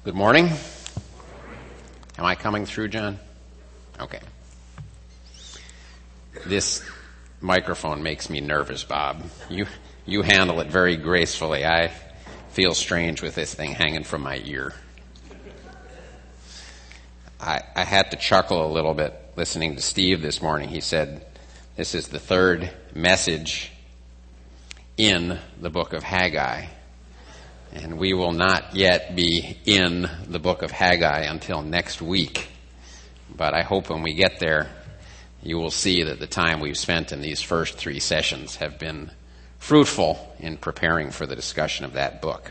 Good morning. Am I coming through, John? Okay. This microphone makes me nervous, Bob. You handle it very gracefully. I feel strange with this thing hanging from my ear. I had to chuckle a little bit listening to Steve this morning. He said this is the third message in the book of Haggai. And we will not yet be in the book of Haggai until next week. But I hope when we get there, you will see that the time we've spent in these first three sessions have been fruitful in preparing for the discussion of that book.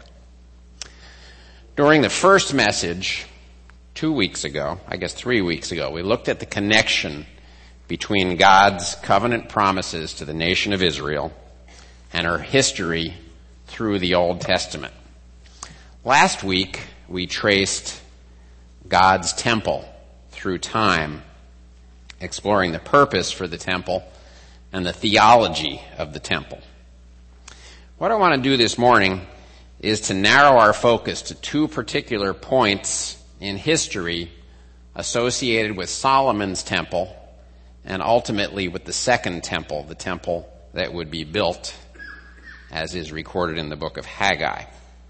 During the first message, 3 weeks ago, we looked at the connection between God's covenant promises to the nation of Israel and her history through the Old Testament. Last week, we traced God's temple through time, exploring the purpose for the temple and the theology of the temple. What I want to do this morning is to narrow our focus to two particular points in history associated with Solomon's temple and ultimately with the second temple, the temple that would be built, as is recorded in the book of Haggai.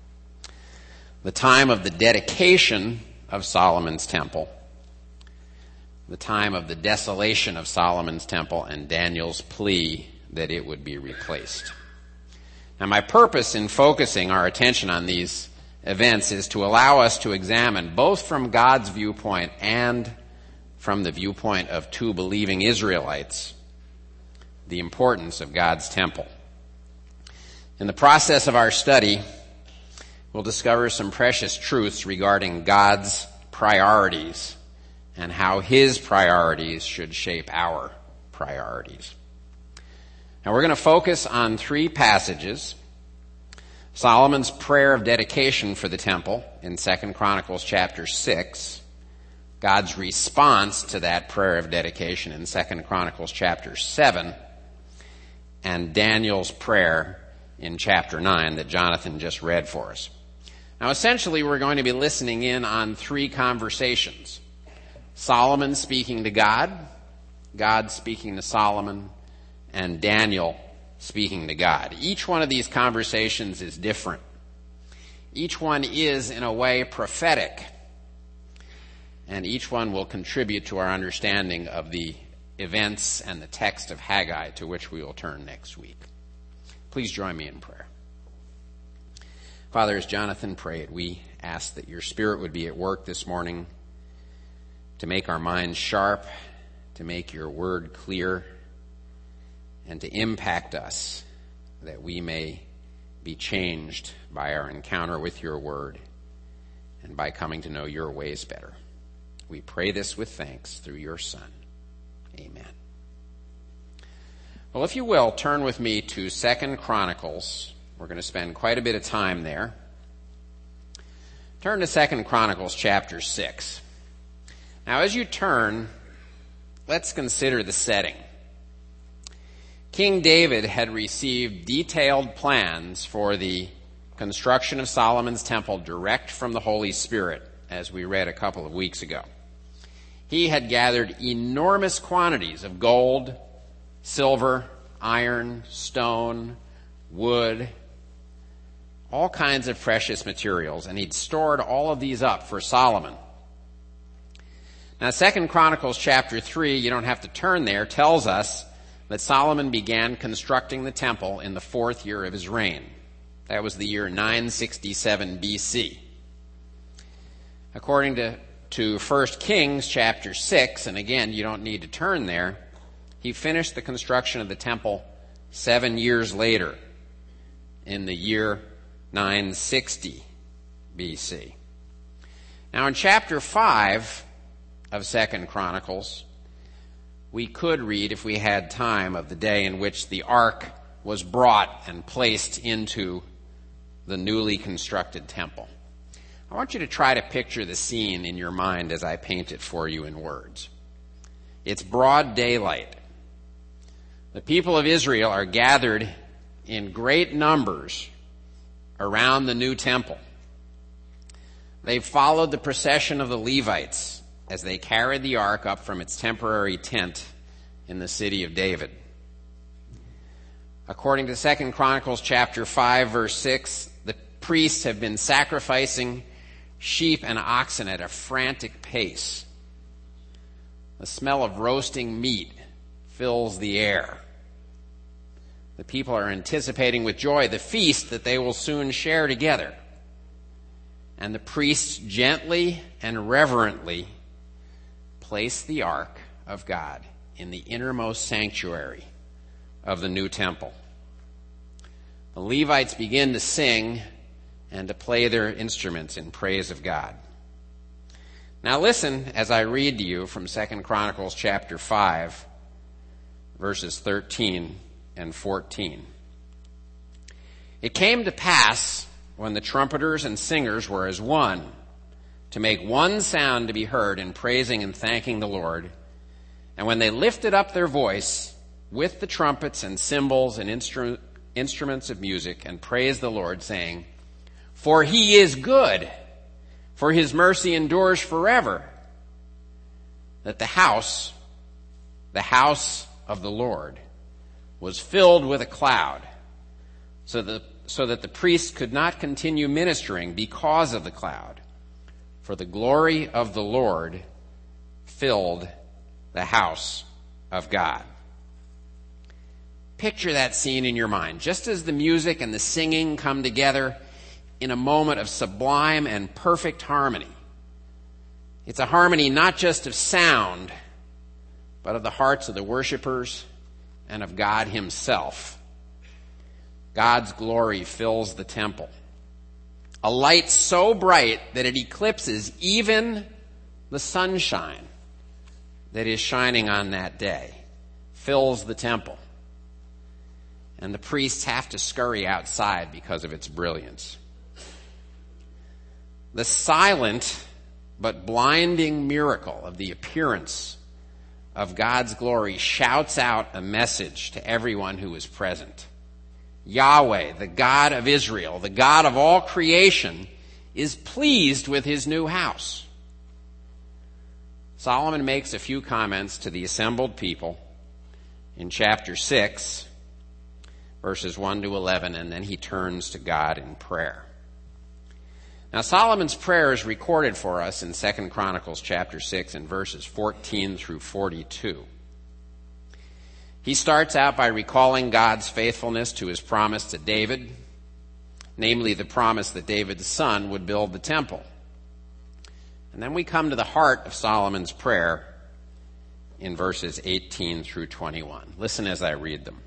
The time of the dedication of Solomon's temple, the time of the desolation of Solomon's temple, and Daniel's plea that it would be replaced. Now, my purpose in focusing our attention on these events is to allow us to examine, both from God's viewpoint and from the viewpoint of two believing Israelites, the importance of God's temple. In the process of our study, we'll discover some precious truths regarding God's priorities and how His priorities should shape our priorities. Now, we're going to focus on three passages. Solomon's prayer of dedication for the temple in 2 Chronicles chapter 6, God's response to that prayer of dedication in 2 Chronicles chapter 7, and Daniel's prayer in chapter 9 that Jonathan just read for us. Now, essentially, we're going to be listening in on three conversations. Solomon speaking to God, God speaking to Solomon, and Daniel speaking to God. Each one of these conversations is different. Each one is, in a way, prophetic. And each one will contribute to our understanding of the events and the text of Haggai, to which we will turn next week. Please join me in prayer. Father, as Jonathan prayed, we ask that your Spirit would be at work this morning to make our minds sharp, to make your word clear, and to impact us that we may be changed by our encounter with your word and by coming to know your ways better. We pray this with thanks through your Son. Amen. Well, if you will, turn with me to 2 Chronicles. We're going to spend quite a bit of time there. Turn to 2 Chronicles chapter 6. Now, as you turn, let's consider the setting. King David had received detailed plans for the construction of Solomon's temple direct from the Holy Spirit, as we read a couple of weeks ago. He had gathered enormous quantities of gold, silver, iron, stone, wood, all kinds of precious materials, and he'd stored all of these up for Solomon. Now, 2 Chronicles chapter 3, you don't have to turn there, tells us that Solomon began constructing the temple in the 4th year of his reign. That was the year 967 BC. According to 1 Kings chapter 6, and again, you don't need to turn there, he finished the construction of the temple 7 years later, in the year 960 BC. Now, in chapter 5 of 2 Chronicles, we could read, if we had time, of the day in which the ark was brought and placed into the newly constructed temple. I want you to try to picture the scene in your mind as I paint it for you in words. It's broad daylight. The people of Israel are gathered in great numbers around the new temple. They followed the procession of the Levites as they carried the ark up from its temporary tent in the city of David. According to 2 Chronicles chapter 5, verse 6, the priests have been sacrificing sheep and oxen at a frantic pace. The smell of roasting meat fills the air. The people are anticipating with joy the feast that they will soon share together. And the priests gently and reverently place the ark of God in the innermost sanctuary of the new temple. The Levites begin to sing and to play their instruments in praise of God. Now listen as I read to you from 2 Chronicles chapter 5, verses 13 and 14. It came to pass, when the trumpeters and singers were as one, to make one sound to be heard in praising and thanking the Lord, and when they lifted up their voice with the trumpets and cymbals and instruments of music, and praised the Lord, saying, "For he is good, for his mercy endures forever," that the house of the Lord, was filled with a cloud, so that the priests could not continue ministering because of the cloud, for the glory of the Lord filled the house of God. Picture that scene in your mind, just as the music and the singing come together in a moment of sublime and perfect harmony. It's a harmony not just of sound, but of the hearts of the worshipers and of God himself. God's glory fills the temple. A light so bright that it eclipses even the sunshine that is shining on that day fills the temple. And the priests have to scurry outside because of its brilliance. The silent but blinding miracle of the appearance of God's glory shouts out a message to everyone who is present. Yahweh, the God of Israel, the God of all creation, is pleased with his new house. Solomon makes a few comments to the assembled people in chapter 6, verses 1 to 11, and then he turns to God in prayer. Now, Solomon's prayer is recorded for us in 2 Chronicles chapter 6 in verses 14 through 42. He starts out by recalling God's faithfulness to his promise to David, namely the promise that David's son would build the temple. And then we come to the heart of Solomon's prayer in verses 18 through 21. Listen as I read them.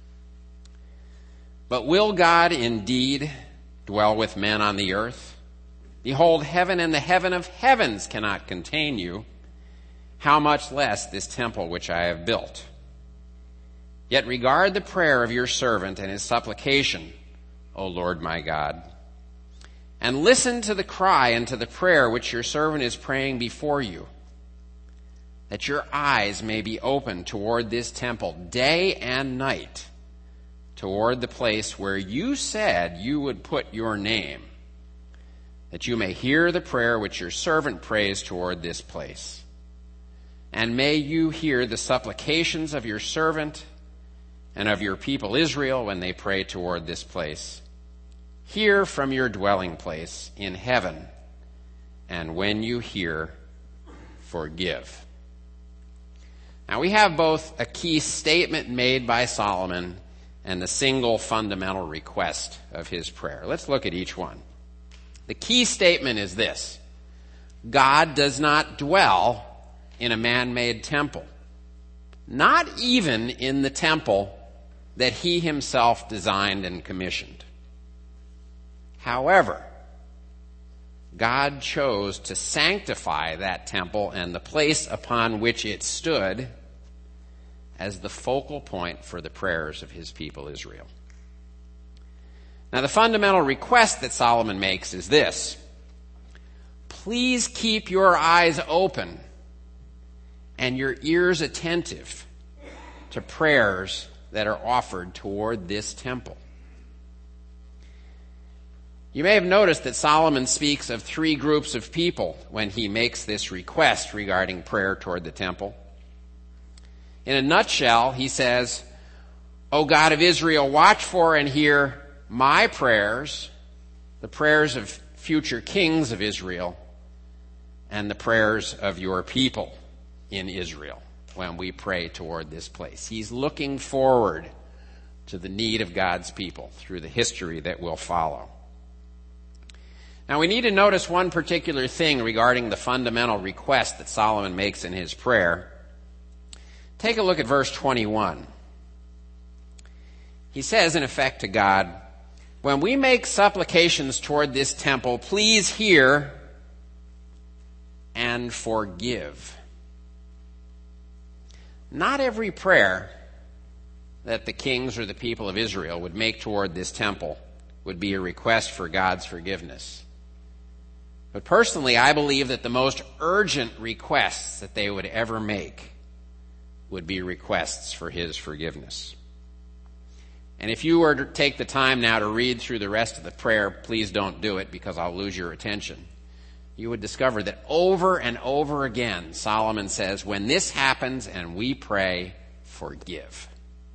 "But will God indeed dwell with men on the earth? Behold, heaven and the heaven of heavens cannot contain you. How much less this temple which I have built? Yet regard the prayer of your servant and his supplication, O Lord my God, and listen to the cry and to the prayer which your servant is praying before you, that your eyes may be open toward this temple day and night, toward the place where you said you would put your name, that you may hear the prayer which your servant prays toward this place. And may you hear the supplications of your servant and of your people Israel when they pray toward this place. Hear from your dwelling place in heaven, and when you hear, forgive." Now we have both a key statement made by Solomon and the single fundamental request of his prayer. Let's look at each one. The key statement is this: God does not dwell in a man-made temple, not even in the temple that he himself designed and commissioned. However, God chose to sanctify that temple and the place upon which it stood as the focal point for the prayers of his people Israel. Now, the fundamental request that Solomon makes is this: please keep your eyes open and your ears attentive to prayers that are offered toward this temple. You may have noticed that Solomon speaks of three groups of people when he makes this request regarding prayer toward the temple. In a nutshell, he says, O God of Israel, watch for and hear my prayers, the prayers of future kings of Israel, and the prayers of your people in Israel when we pray toward this place. He's looking forward to the need of God's people through the history that will follow. Now we need to notice one particular thing regarding the fundamental request that Solomon makes in his prayer. Take a look at verse 21. He says, in effect, to God, when we make supplications toward this temple, please hear and forgive. Not every prayer that the kings or the people of Israel would make toward this temple would be a request for God's forgiveness. But personally, I believe that the most urgent requests that they would ever make would be requests for his forgiveness. And if you were to take the time now to read through the rest of the prayer, please don't do it because I'll lose your attention. You would discover that over and over again, Solomon says, when this happens and we pray, forgive.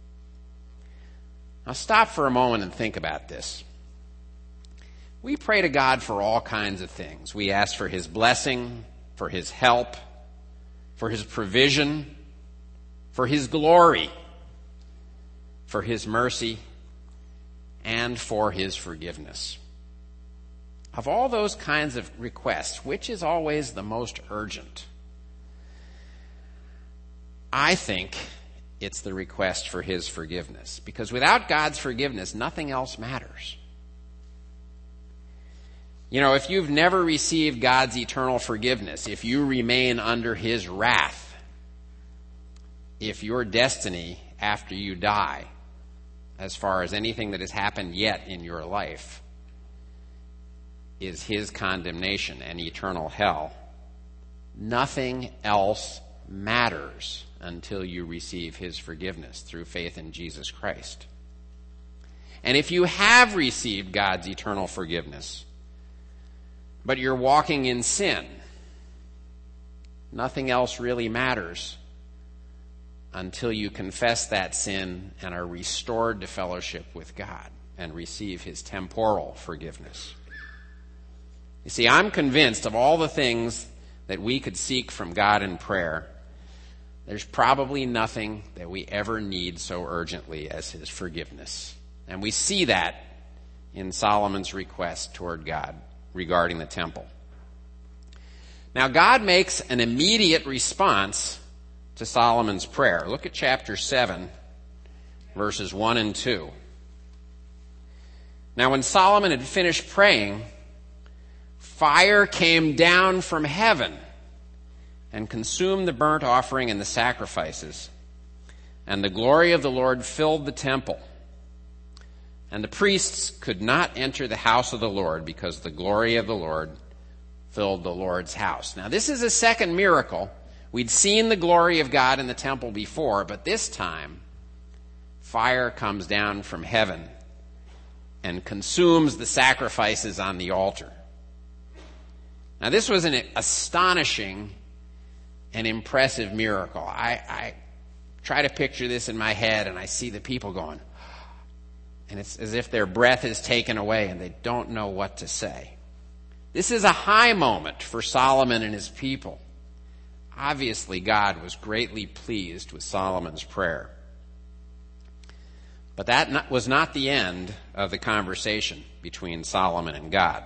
Now stop for a moment and think about this. We pray to God for all kinds of things. We ask for his blessing, for his help, for his provision, for his glory, for his mercy, and for his forgiveness. Of all those kinds of requests, which is always the most urgent? I think it's the request for his forgiveness, because without God's forgiveness, nothing else matters. You know, if you've never received God's eternal forgiveness, if you remain under his wrath, if your destiny after you die, as far as anything that has happened yet in your life, is his condemnation and eternal hell, nothing else matters until you receive his forgiveness through faith in Jesus Christ. And if you have received God's eternal forgiveness, but you're walking in sin, nothing else really matters until you confess that sin and are restored to fellowship with God and receive his temporal forgiveness. You see, I'm convinced of all the things that we could seek from God in prayer, there's probably nothing that we ever need so urgently as his forgiveness. And we see that in Solomon's request toward God regarding the temple. Now, God makes an immediate response to Solomon's prayer. Look at chapter 7, verses 1 and 2. Now, when Solomon had finished praying, fire came down from heaven and consumed the burnt offering and the sacrifices, and the glory of the Lord filled the temple. And the priests could not enter the house of the Lord because the glory of the Lord filled the Lord's house. Now, this is a second miracle. We'd seen the glory of God in the temple before, but this time, fire comes down from heaven and consumes the sacrifices on the altar. Now, this was an astonishing and impressive miracle. I try to picture this in my head, and I see the people going, and it's as if their breath is taken away and they don't know what to say. This is a high moment for Solomon and his people. Obviously, God was greatly pleased with Solomon's prayer. But that was not the end of the conversation between Solomon and God.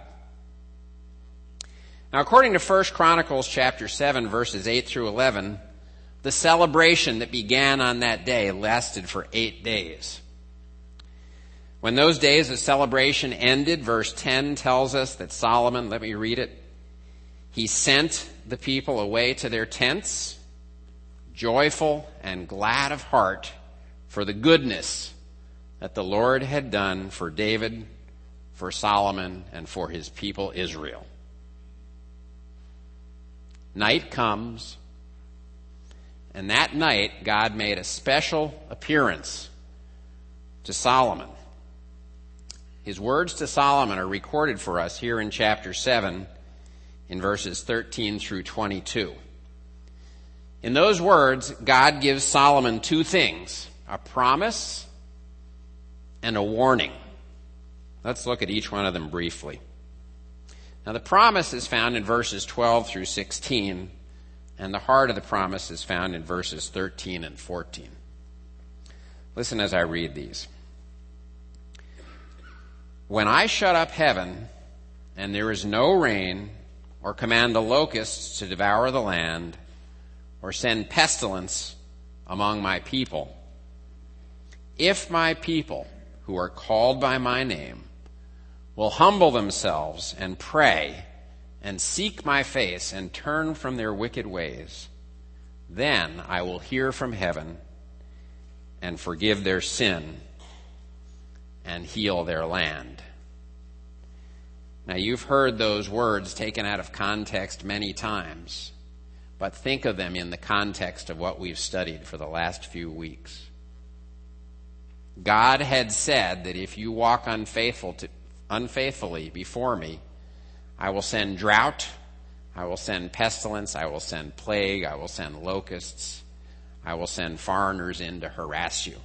Now, according to 1 Chronicles chapter 7, verses 8 through 11, the celebration that began on that day lasted for 8 days. When those days of celebration ended, verse 10 tells us that Solomon, let me read it, he sent the people away to their tents, joyful and glad of heart for the goodness that the Lord had done for David, for Solomon, and for his people Israel. Night comes, and that night God made a special appearance to Solomon. His words to Solomon are recorded for us here in chapter 7 in verses 13 through 22. In those words, God gives Solomon two things, a promise and a warning. Let's look at each one of them briefly. Now, the promise is found in verses 12 through 16, and the heart of the promise is found in verses 13 and 14. Listen as I read these. When I shut up heaven, and there is no rain, or command the locusts to devour the land, or send pestilence among my people, if my people, who are called by my name, will humble themselves and pray and seek my face and turn from their wicked ways, then I will hear from heaven and forgive their sin and heal their land. Now, you've heard those words taken out of context many times, but think of them in the context of what we've studied for the last few weeks. God had said that if you walk unfaithfully before me, I will send drought, I will send pestilence, I will send plague, I will send locusts, I will send foreigners in to harass you.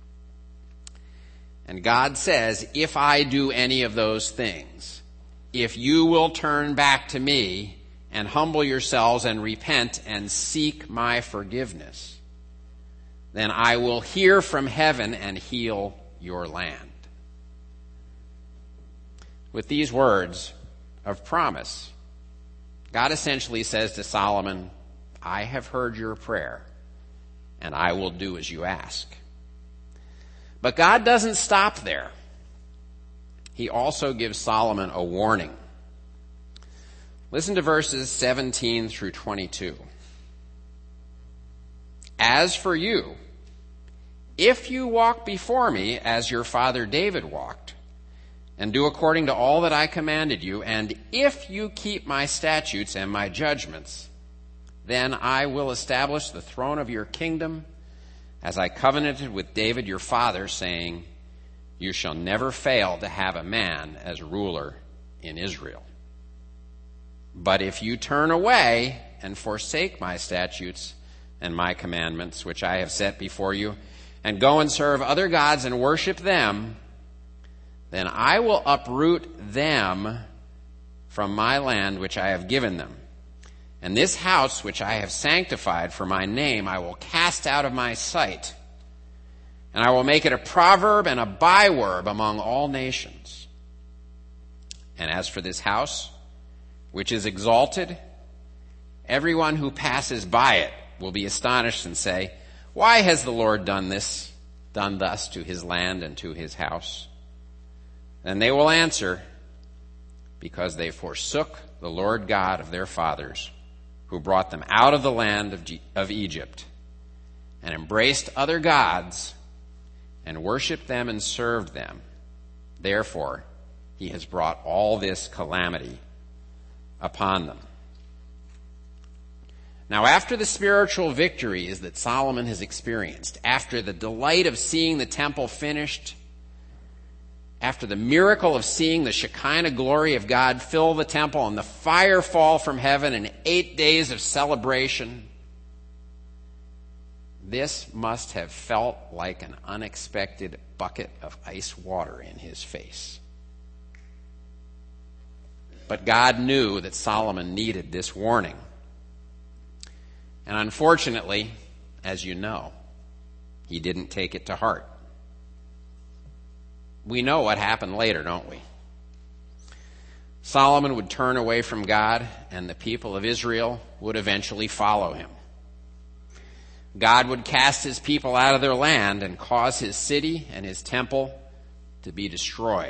And God says, if I do any of those things, if you will turn back to me and humble yourselves and repent and seek my forgiveness, then I will hear from heaven and heal your land. With these words of promise, God essentially says to Solomon, I have heard your prayer, and I will do as you ask. But God doesn't stop there. He also gives Solomon a warning. Listen to verses 17 through 22. As for you, if you walk before me as your father David walked, and do according to all that I commanded you, and if you keep my statutes and my judgments, then I will establish the throne of your kingdom as I covenanted with David your father, saying, you shall never fail to have a man as ruler in Israel. But if you turn away and forsake my statutes and my commandments, which I have set before you, and go and serve other gods and worship them, then I will uproot them from my land which I have given them. And this house which I have sanctified for my name I will cast out of my sight, and I will make it a proverb and a byword among all nations. And as for this house, which is exalted, everyone who passes by it will be astonished and say, why has the Lord done thus to his land and to his house? And they will answer, because they forsook the Lord God of their fathers, who brought them out of the land of Egypt, and embraced other gods, and worshipped them and served them. Therefore, he has brought all this calamity upon them. Now, after the spiritual victories that Solomon has experienced, after the delight of seeing the temple finished, after the miracle of seeing the Shekinah glory of God fill the temple and the fire fall from heaven in 8 days of celebration, this must have felt like an unexpected bucket of ice water in his face. But God knew that Solomon needed this warning. And unfortunately, as you know, he didn't take it to heart. We know what happened later, don't we? Solomon would turn away from God, and the people of Israel would eventually follow him. God would cast his people out of their land and cause his city and his temple to be destroyed.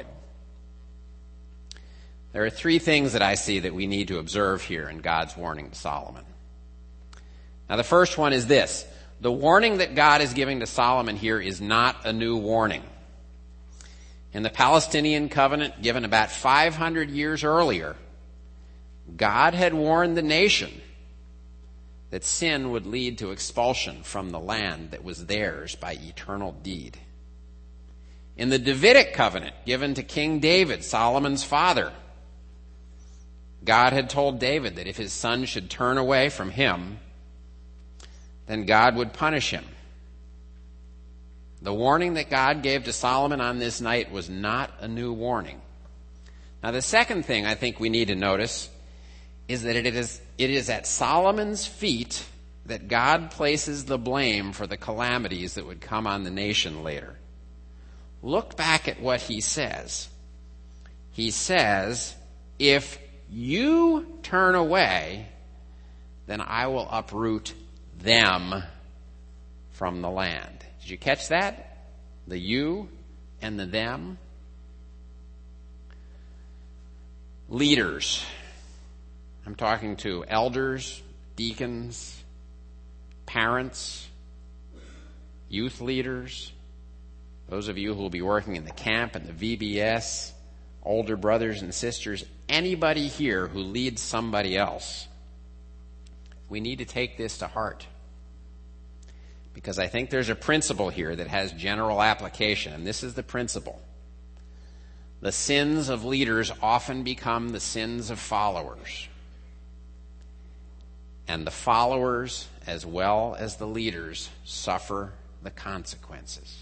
There are 3 things that I see that we need to observe here in God's warning to Solomon. Now, the first one is this. The warning that God is giving to Solomon here is not a new warning. In the Palestinian covenant given about 500 years earlier, God had warned the nation that sin would lead to expulsion from the land that was theirs by eternal deed. In the Davidic covenant given to King David, Solomon's father, God had told David that if his son should turn away from him, then God would punish him. The warning that God gave to Solomon on this night was not a new warning. Now, the second thing I think we need to notice is that it is at Solomon's feet that God places the blame for the calamities that would come on the nation later. Look back at what he says. He says, if you turn away, then I will uproot them from the land. Did you catch that? The you and the them. Leaders. I'm talking to elders, deacons, parents, youth leaders, those of you who will be working in the camp and the VBS, older brothers and sisters, anybody here who leads somebody else. We need to take this to heart, because I think there's a principle here that has general application, and this is the principle. The sins of leaders often become the sins of followers. And the followers, as well as the leaders, suffer the consequences.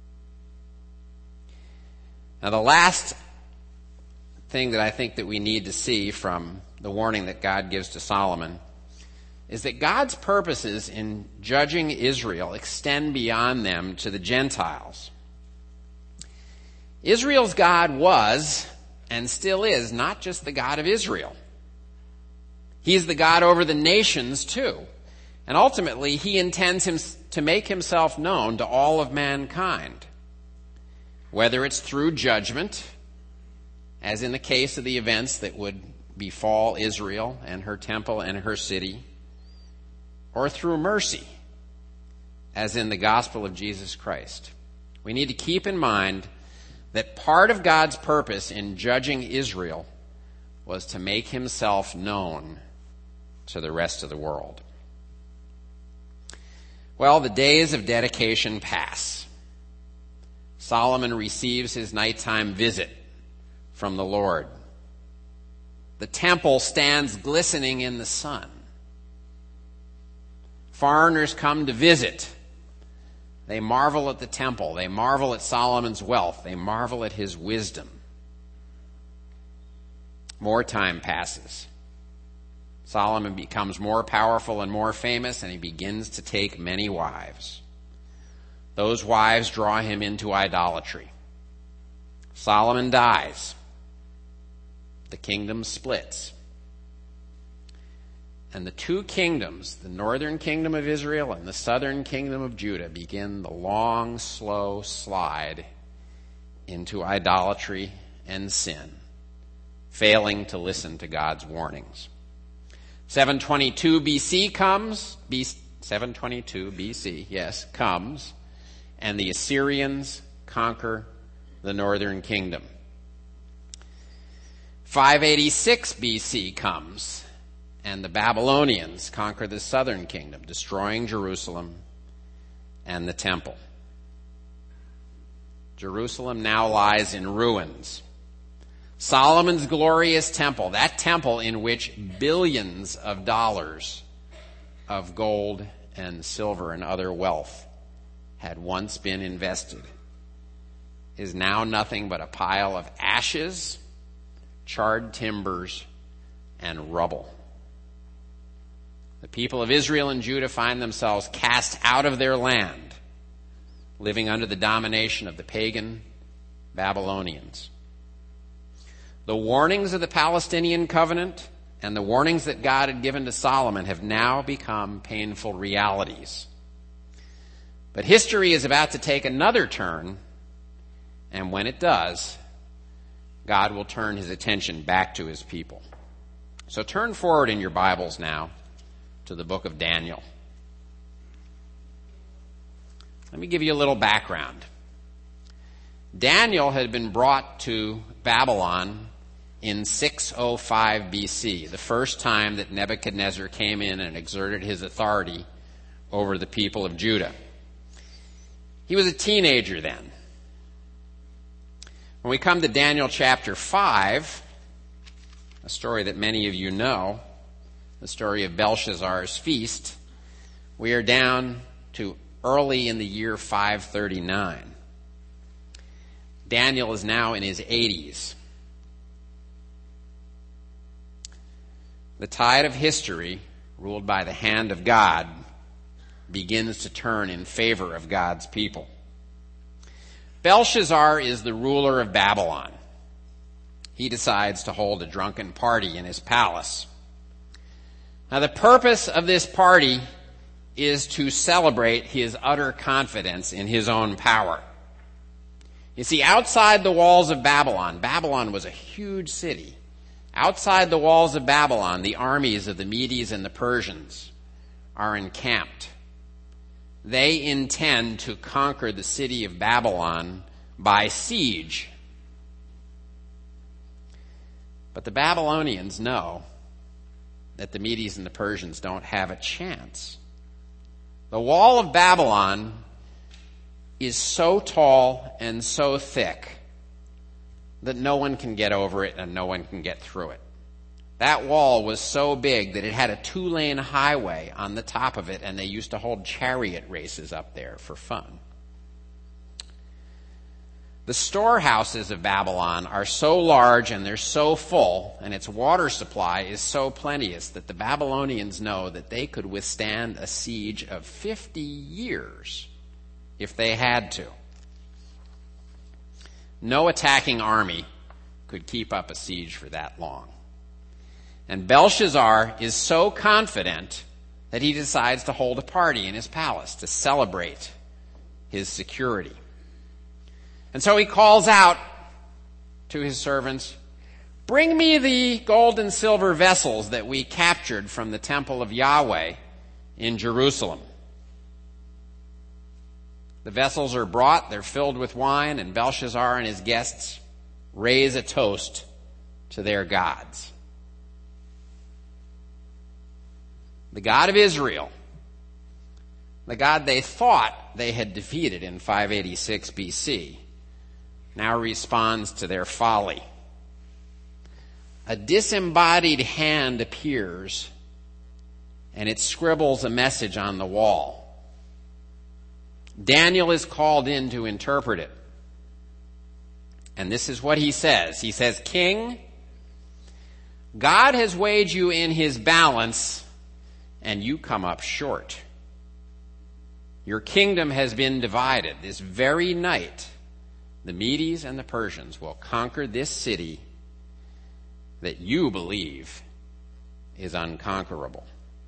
Now, the last thing that I think that we need to see from the warning that God gives to Solomon is that God's purposes in judging Israel extend beyond them to the Gentiles. Israel's God was, and still is, not just the God of Israel. He's the God over the nations too. And ultimately, he intends to make himself known to all of mankind. Whether it's through judgment, as in the case of the events that would befall Israel and her temple and her city, or through mercy, as in the gospel of Jesus Christ. We need to keep in mind that part of God's purpose in judging Israel was to make himself known to the rest of the world. Well, the days of dedication pass. Solomon receives his nighttime visit from the Lord. The temple stands glistening in the sun. Foreigners come to visit. They marvel at the temple. They marvel at Solomon's wealth. They marvel at his wisdom. More time passes. Solomon becomes more powerful and more famous, and he begins to take many wives. Those wives draw him into idolatry. Solomon dies. The kingdom splits. And the two kingdoms, the northern kingdom of Israel and the southern kingdom of Judah, begin the long, slow slide into idolatry and sin, failing to listen to God's warnings. 722 BC comes, 722 BC, yes, comes, and the Assyrians conquer the northern kingdom. 586 BC comes, and the Babylonians conquer the southern kingdom, destroying Jerusalem and the temple. Jerusalem now lies in ruins. Solomon's glorious temple, that temple in which billions of dollars of gold and silver and other wealth had once been invested, is now nothing but a pile of ashes, charred timbers, and rubble. The people of Israel and Judah find themselves cast out of their land, living under the domination of the pagan Babylonians. The warnings of the Palestinian covenant and the warnings that God had given to Solomon have now become painful realities. But history is about to take another turn, and when it does, God will turn his attention back to his people. So turn forward in your Bibles now to the book of Daniel. Let me give you a little background. Daniel had been brought to Babylon in 605 BC, the first time that Nebuchadnezzar came in and exerted his authority over the people of Judah. He was a teenager then. When we come to Daniel chapter 5, a story that many of you know, the story of Belshazzar's feast, we are down to early in the year 539. Daniel is now in his 80s. The tide of history, ruled by the hand of God, begins to turn in favor of God's people. Belshazzar is the ruler of Babylon. He decides to hold a drunken party in his palace. Now, the purpose of this party is to celebrate his utter confidence in his own power. You see, outside the walls of Babylon, Babylon was a huge city. Outside the walls of Babylon, the armies of the Medes and the Persians are encamped. They intend to conquer the city of Babylon by siege. But the Babylonians know that the Medes and the Persians don't have a chance. The wall of Babylon is so tall and so thick that no one can get over it and no one can get through it. That wall was so big that it had a 2-lane highway on the top of it, and they used to hold chariot races up there for fun. The storehouses of Babylon are so large and they're so full, and its water supply is so plenteous that the Babylonians know that they could withstand a siege of 50 years if they had to. No attacking army could keep up a siege for that long. And Belshazzar is so confident that he decides to hold a party in his palace to celebrate his security. And so he calls out to his servants, "Bring me the gold and silver vessels that we captured from the temple of Yahweh in Jerusalem." The vessels are brought, they're filled with wine, and Belshazzar and his guests raise a toast to their gods. The God of Israel, the God they thought they had defeated in 586 BC, now responds to their folly. A disembodied hand appears, and it scribbles a message on the wall. Daniel is called in to interpret it. And this is what he says. He says, "King, God has weighed you in his balance, and you come up short. Your kingdom has been divided. This very night, the Medes and the Persians will conquer this city that you believe is unconquerable."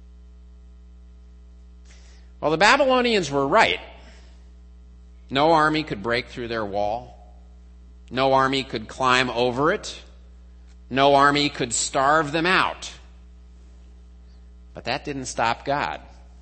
Well, the Babylonians were right. No army could break through their wall. No army could climb over it. No army could starve them out. But that didn't stop God.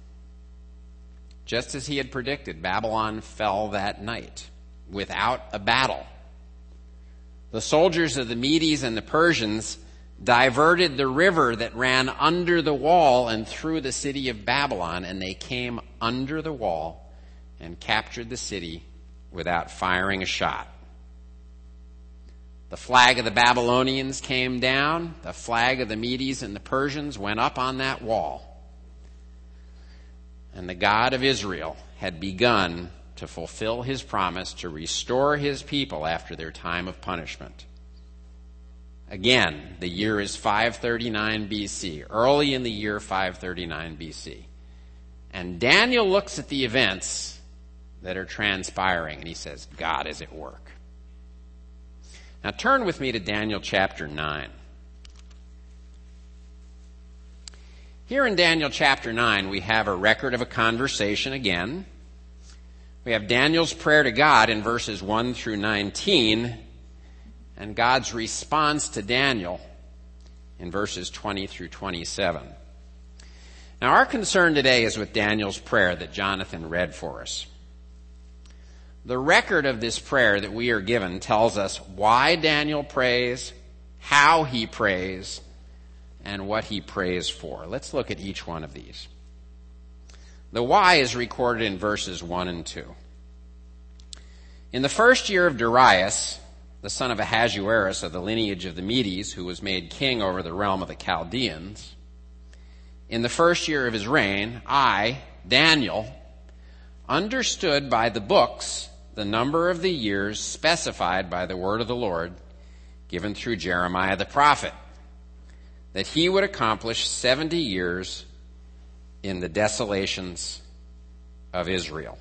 Just as he had predicted, Babylon fell that night without a battle. The soldiers of the Medes and the Persians diverted the river that ran under the wall and through the city of Babylon, and they came under the wall and captured the city without firing a shot. The flag of the Babylonians came down. The flag of the Medes and the Persians went up on that wall. And the God of Israel had begun to fulfill his promise to restore his people after their time of punishment. Again, the year is 539 BC, early in the year 539 BC. And Daniel looks at the events that are transpiring, and he says, God is at work. Now turn with me to Daniel chapter 9. Here in Daniel chapter 9, we have a record of a conversation again. We have Daniel's prayer to God in verses 1 through 19, and God's response to Daniel in verses 20 through 27. Now our concern today is with Daniel's prayer that Jonathan read for us. The record of this prayer that we are given tells us why Daniel prays, how he prays, and what he prays for. Let's look at each one of these. The why is recorded in verses 1 and 2. In the first year of Darius, the son of Ahasuerus of the lineage of the Medes, who was made king over the realm of the Chaldeans, in the first year of his reign, I, Daniel, understood by the books the number of the years specified by the word of the Lord given through Jeremiah the prophet, that he would accomplish 70 years in the desolations of Israel.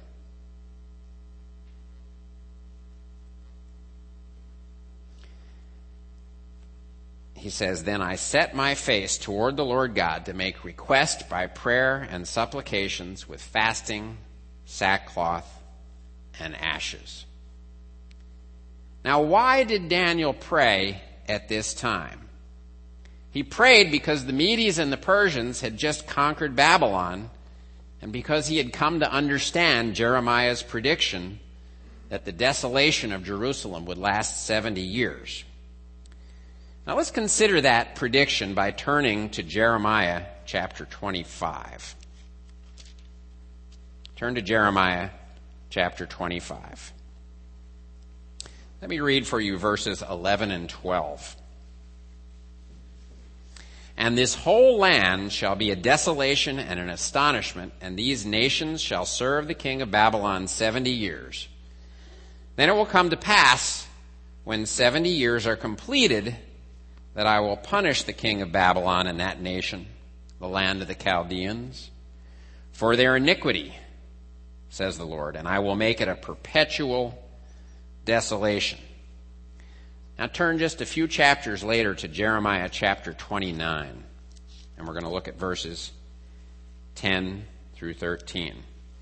He says, then I set my face toward the Lord God to make request by prayer and supplications with fasting, sackcloth, and ashes. Now, why did Daniel pray at this time? He prayed because the Medes and the Persians had just conquered Babylon, and because he had come to understand Jeremiah's prediction that the desolation of Jerusalem would last 70 years. Now let's consider that prediction by turning to Jeremiah chapter 25. Turn to Jeremiah chapter 25. Let me read for you verses 11 and 12. And this whole land shall be a desolation and an astonishment, and these nations shall serve the king of Babylon 70 years. Then it will come to pass, when 70 years are completed, that I will punish the king of Babylon and that nation, the land of the Chaldeans, for their iniquity, says the Lord, and I will make it a perpetual desolation. Now turn just a few chapters later to Jeremiah chapter 29, and we're going to look at verses 10 through 13.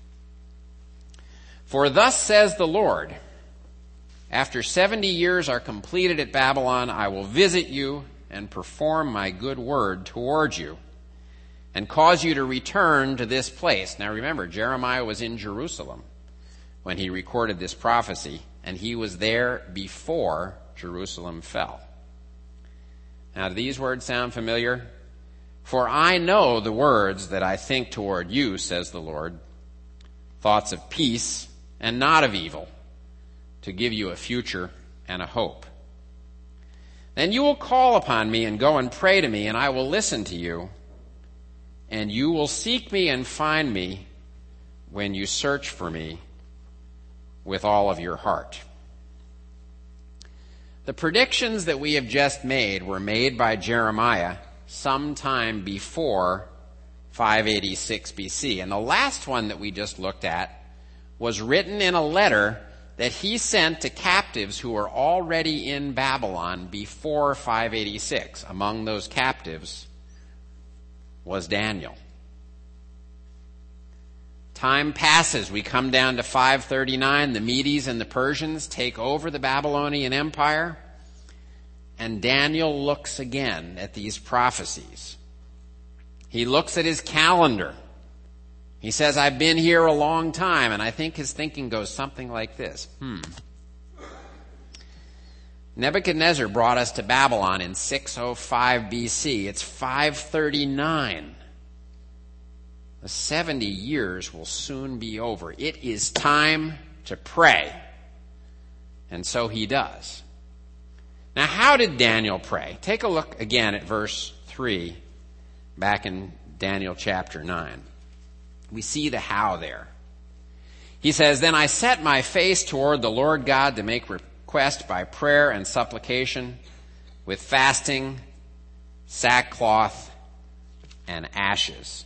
For thus says the Lord, after 70 years are completed at Babylon, I will visit you and perform my good word towards you and cause you to return to this place. Now remember, Jeremiah was in Jerusalem when he recorded this prophecy, and he was there before Jerusalem fell. Now, do these words sound familiar? For I know the words that I think toward you, says the Lord, thoughts of peace and not of evil, to give you a future and a hope. Then you will call upon me and go and pray to me, and I will listen to you. And you will seek me and find me when you search for me with all of your heart. The predictions that we have just made were made by Jeremiah sometime before 586 BC. And the last one that we just looked at was written in a letter that he sent to captives who were already in Babylon before 586. Among those captives was Daniel. Time passes. We come down to 539. The Medes and the Persians take over the Babylonian Empire. And Daniel looks again at these prophecies. He looks at his calendar. He says, I've been here a long time. And I think his thinking goes something like this. Nebuchadnezzar brought us to Babylon in 605 BC. It's 539. The 70 years will soon be over. It is time to pray. And so he does. Now, how did Daniel pray? Take a look again at verse 3 back in Daniel chapter 9. We see the how there. He says, Then I set my face toward the Lord God to make request by prayer and supplication with fasting, sackcloth, and ashes.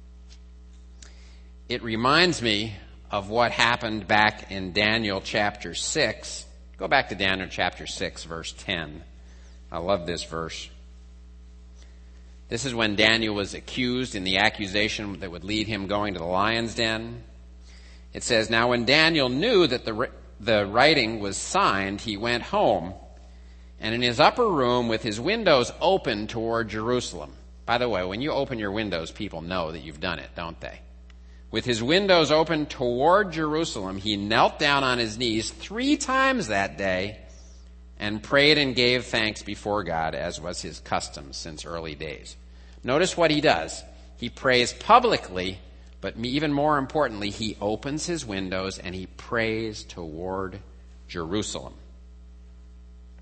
It reminds me of what happened back in Daniel chapter 6. Go back to Daniel chapter 6, verse 10. I love this verse. This is when Daniel was accused in the accusation that would lead him going to the lion's den. It says, Now when Daniel knew that the writing was signed, he went home, and in his upper room with his windows open toward Jerusalem. By the way, when you open your windows, people know that you've done it, don't they? With his windows open toward Jerusalem, he knelt down on his knees 3 times that day and prayed and gave thanks before God, as was his custom since early days. Notice what he does. He prays publicly, but even more importantly, he opens his windows and he prays toward Jerusalem.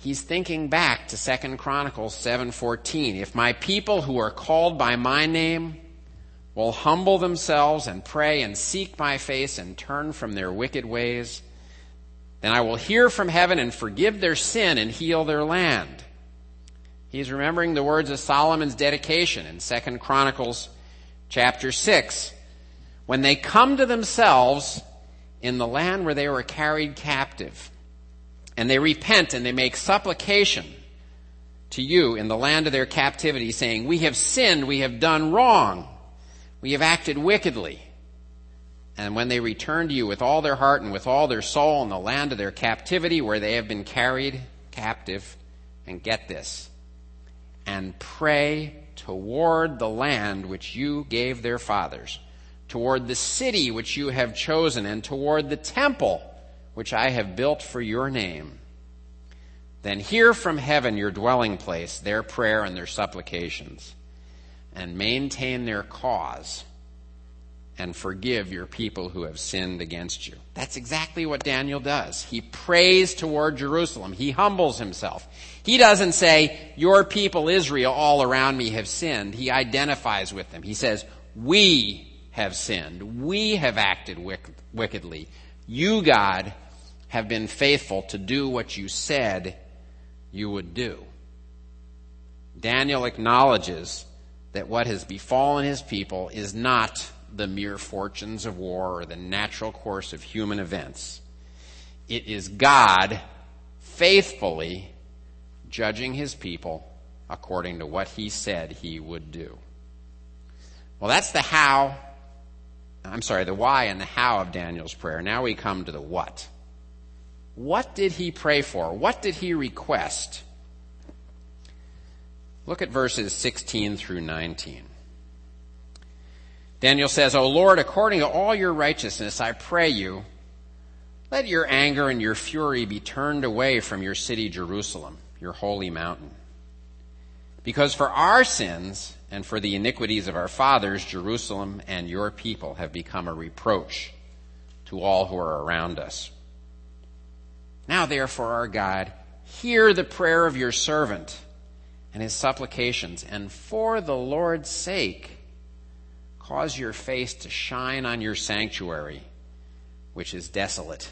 He's thinking back to 2 Chronicles 7:14. If my people who are called by my name will humble themselves and pray and seek my face and turn from their wicked ways, then I will hear from heaven and forgive their sin and heal their land. He's remembering the words of Solomon's dedication in 2 Chronicles chapter 6. When they come to themselves in the land where they were carried captive, and they repent and they make supplication to you in the land of their captivity, saying, we have sinned, we have done wrong, we have acted wickedly. And when they return to you with all their heart and with all their soul in the land of their captivity where they have been carried captive, and get this, and pray toward the land which you gave their fathers, toward the city which you have chosen, and toward the temple which I have built for your name, then hear from heaven, your dwelling place, their prayer and their supplications, and maintain their cause, and forgive your people who have sinned against you. That's exactly what Daniel does. He prays toward Jerusalem. He humbles himself. He doesn't say, your people Israel all around me have sinned. He identifies with them. He says, we have sinned. We have acted wickedly. You, God, have been faithful to do what you said you would do. Daniel acknowledges that what has befallen his people is not the mere fortunes of war or the natural course of human events. It is God faithfully judging his people according to what he said he would do. Well, that's the why and the how of Daniel's prayer. Now we come to the what. What did he pray for? What did he request? Look at verses 16 through 19. Daniel says, O Lord, according to all your righteousness, I pray you, let your anger and your fury be turned away from your city Jerusalem, your holy mountain. Because for our sins and for the iniquities of our fathers, Jerusalem and your people have become a reproach to all who are around us. Now, therefore, our God, hear the prayer of your servant and his supplications, and for the Lord's sake, cause your face to shine on your sanctuary, which is desolate.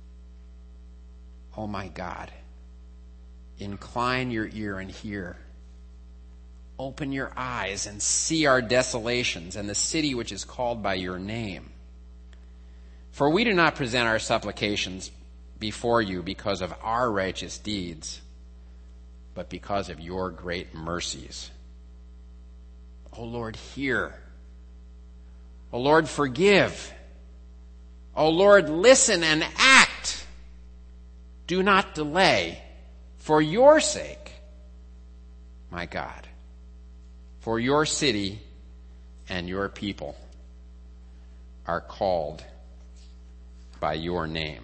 Oh my God, incline your ear and hear. Open your eyes and see our desolations and the city which is called by your name. For we do not present our supplications before you because of our righteous deeds, but because of your great mercies. O Lord, hear. O Lord, forgive. O Lord, listen and act. Do not delay for your sake, my God, for your city and your people are called by your name.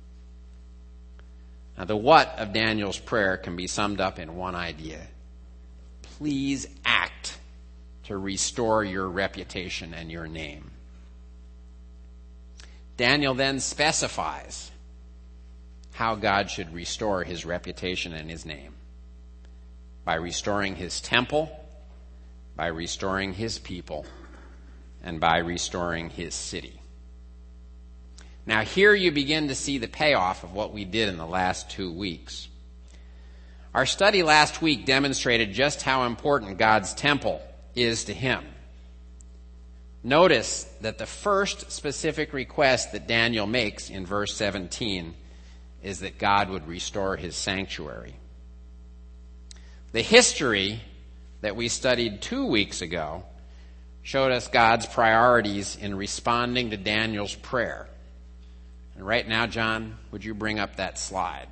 Now, the what of Daniel's prayer can be summed up in one idea. Please act to restore your reputation and your name. Daniel then specifies how God should restore his reputation and his name. By restoring his temple, by restoring his people, and by restoring his city. Now here you begin to see the payoff of what we did in the last 2 weeks. Our study last week demonstrated just how important God's temple is to him. Notice that the first specific request that Daniel makes in verse 17 is that God would restore his sanctuary. The history that we studied 2 weeks ago showed us God's priorities in responding to Daniel's prayer. And right now, John, would you bring up that slide?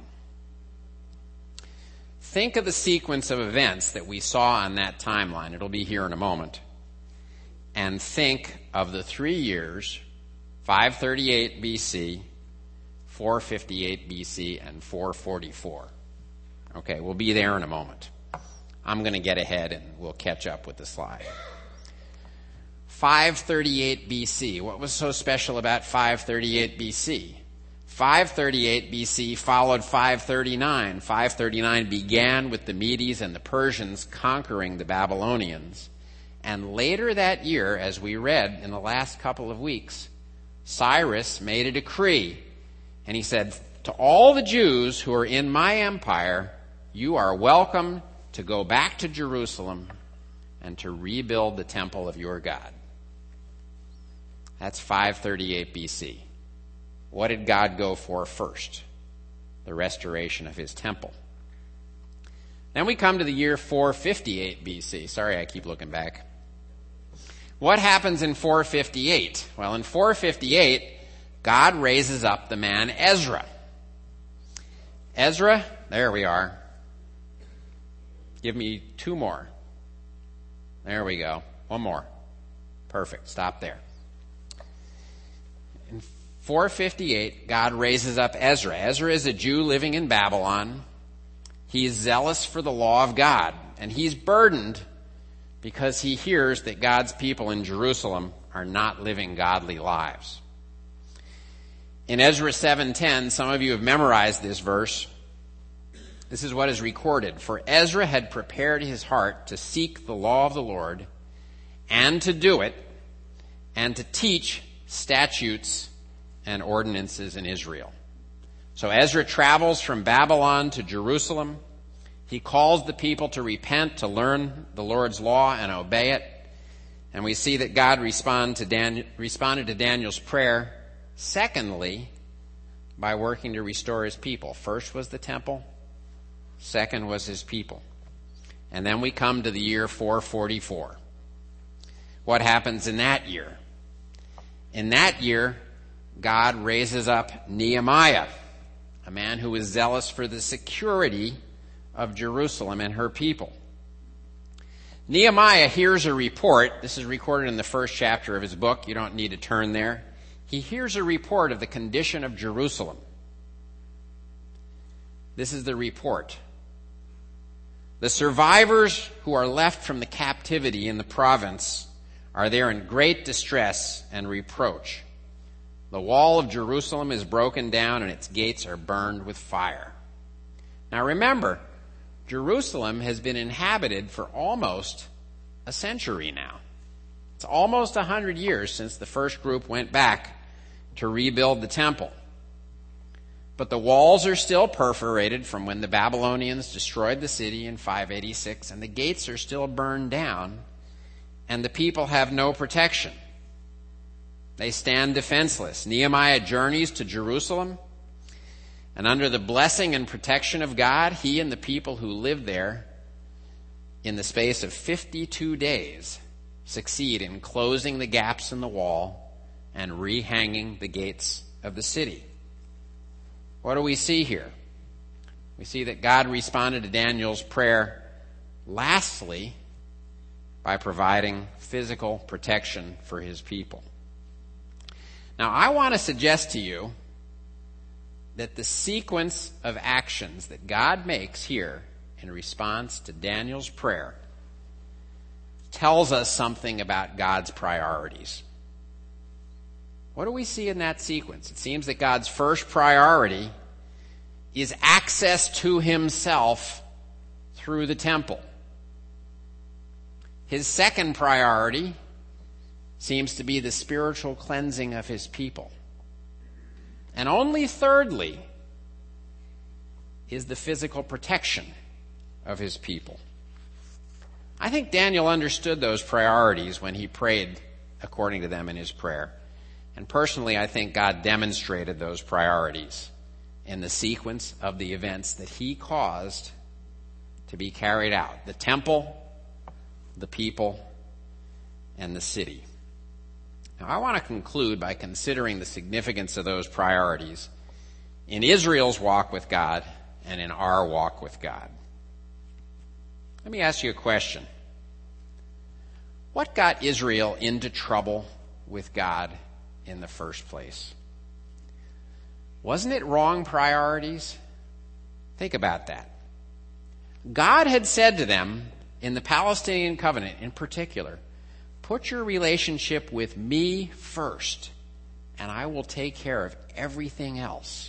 Think of the sequence of events that we saw on that timeline. It'll be here in a moment. And think of the 3 years, 538 BC, 458 BC, and 444. Okay, we'll be there in a moment. I'm going to get ahead and we'll catch up with the slide. 538 BC. What was so special about 538 BC? 538 BC followed 539. 539 began with the Medes and the Persians conquering the Babylonians. And later that year, as we read in the last couple of weeks, Cyrus made a decree. And he said, to all the Jews who are in my empire, you are welcome to go back to Jerusalem and to rebuild the temple of your God. That's 538 BC. What did God go for first? The restoration of his temple. Then we come to the year 458 BC. Sorry, I keep looking back. What happens in 458? Well, in 458, God raises up the man Ezra. Ezra, there we are. Give me two more. There we go. One more. Perfect. Stop there. In 458, God raises up Ezra. Ezra is a Jew living in Babylon. He is zealous for the law of God, and he's burdened because he hears that God's people in Jerusalem are not living godly lives. In Ezra 7:10, some of you have memorized this verse. This is what is recorded. For Ezra had prepared his heart to seek the law of the Lord and to do it and to teach statutes and ordinances in Israel. So Ezra travels from Babylon to Jerusalem. He calls the people to repent, to learn the Lord's law and obey it. And we see that God responded to Daniel's prayer, secondly, by working to restore his people. First was the temple. Second was his people. And then we come to the year 444. What happens in that year? In that year, God raises up Nehemiah, a man who is zealous for the security of Jerusalem and her people. Nehemiah hears a report. This is recorded in the first chapter of his book. You don't need to turn there. He hears a report of the condition of Jerusalem. This is the report. The survivors who are left from the captivity in the province are there in great distress and reproach. The wall of Jerusalem is broken down and its gates are burned with fire. Now remember, Jerusalem has been inhabited for almost a century now. It's almost 100 years since the first group went back to rebuild the temple. But the walls are still perforated from when the Babylonians destroyed the city in 586, and the gates are still burned down, and the people have no protection. They stand defenseless. Nehemiah journeys to Jerusalem, and under the blessing and protection of God, he and the people who live there, in the space of 52 days, succeed in closing the gaps in the wall and rehanging the gates of the city. What do we see here? We see that God responded to Daniel's prayer, lastly, by providing physical protection for his people. Now, I want to suggest to you that the sequence of actions that God makes here in response to Daniel's prayer tells us something about God's priorities. What do we see in that sequence? It seems that God's first priority is access to himself through the temple. His second priority seems to be the spiritual cleansing of his people. And only thirdly is the physical protection of his people. I think Daniel understood those priorities when he prayed according to them in his prayer. And personally, I think God demonstrated those priorities in the sequence of the events that he caused to be carried out. The temple, the people, and the city. Now, I want to conclude by considering the significance of those priorities in Israel's walk with God and in our walk with God. Let me ask you a question. What got Israel into trouble with God in the first place? Wasn't it wrong priorities? Think about that. God had said to them in the Palestinian covenant in particular, put your relationship with me first and I will take care of everything else.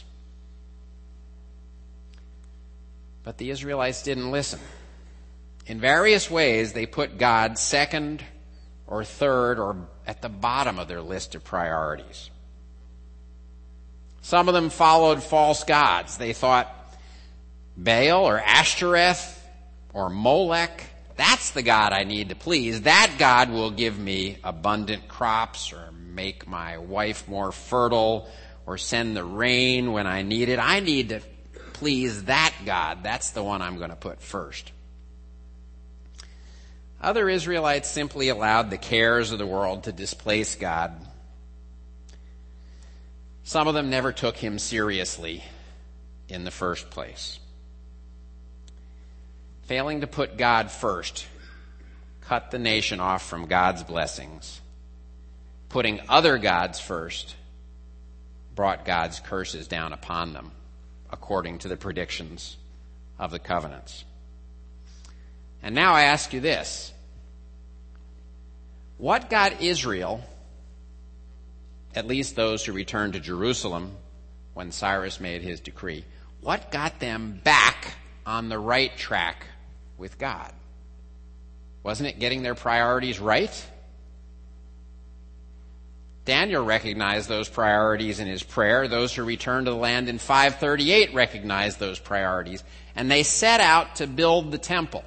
But the Israelites didn't listen. In various ways, they put God second or third or at the bottom of their list of priorities. Some of them followed false gods. They thought Baal or Ashtoreth or Molech, that's the God I need to please. That God will give me abundant crops or make my wife more fertile or send the rain when I need it. I need to please that God. That's the one I'm going to put first. Other Israelites simply allowed the cares of the world to displace God. Some of them never took him seriously in the first place. Failing to put God first cut the nation off from God's blessings. Putting other gods first brought God's curses down upon them, according to the predictions of the covenants. And now I ask you this. What got Israel, at least those who returned to Jerusalem when Cyrus made his decree, what got them back on the right track with God? Wasn't it getting their priorities right? Daniel recognized those priorities in his prayer. Those who returned to the land in 538 recognized those priorities, and they set out to build the temple.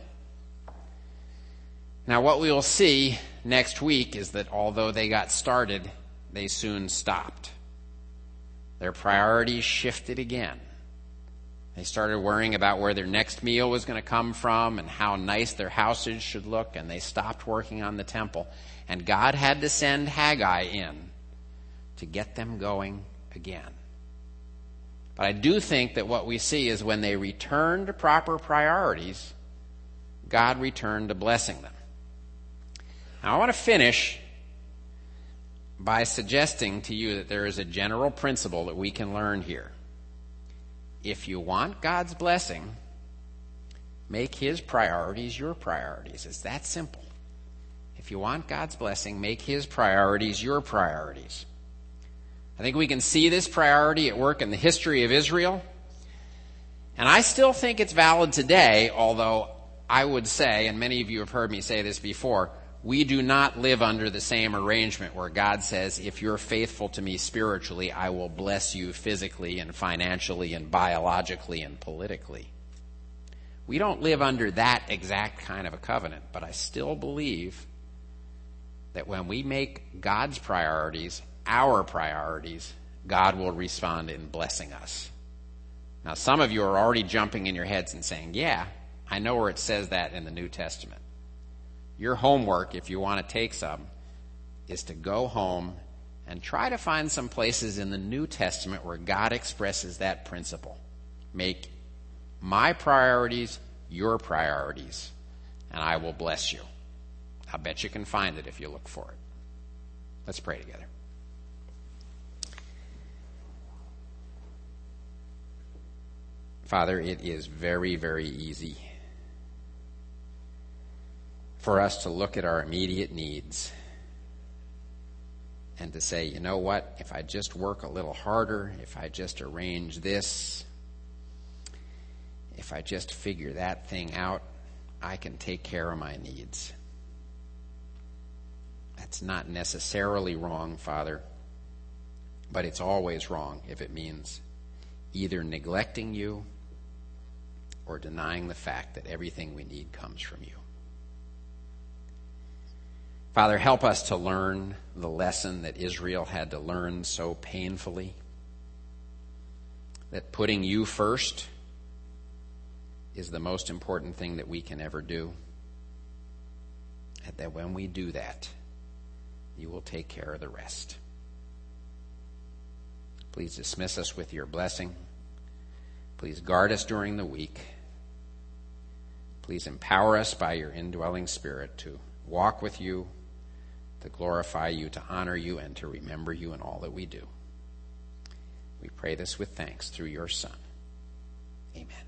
Now, what we will see next week is that although they got started, they soon stopped. Their priorities shifted again. They started worrying about where their next meal was going to come from and how nice their houses should look, and they stopped working on the temple. And God had to send Haggai in to get them going again. But I do think that what we see is when they returned to proper priorities, God returned to blessing them. Now, I want to finish by suggesting to you that there is a general principle that we can learn here. If you want God's blessing, make his priorities your priorities. It's that simple. If you want God's blessing, make his priorities your priorities. I think we can see this priority at work in the history of Israel. And I still think it's valid today, although I would say, and many of you have heard me say this before, we do not live under the same arrangement where God says, if you're faithful to me spiritually, I will bless you physically and financially and biologically and politically. We don't live under that exact kind of a covenant, but I still believe that when we make God's priorities our priorities, God will respond in blessing us. Now, some of you are already jumping in your heads and saying, yeah, I know where it says that in the New Testament. Your homework, if you want to take some, is to go home and try to find some places in the New Testament where God expresses that principle. Make my priorities your priorities, and I will bless you. I bet you can find it if you look for it. Let's pray together. Father, it is very, very easy for us to look at our immediate needs and to say, you know what, if I just work a little harder, if I just arrange this, if I just figure that thing out, I can take care of my needs. That's not necessarily wrong, Father, but it's always wrong if it means either neglecting you or denying the fact that everything we need comes from you. Father, help us to learn the lesson that Israel had to learn so painfully, that putting you first is the most important thing that we can ever do, and that when we do that, you will take care of the rest. Please dismiss us with your blessing. Please guard us during the week. Please empower us by your indwelling Spirit to walk with you, to glorify you, to honor you, and to remember you in all that we do. We pray this with thanks through your Son. Amen.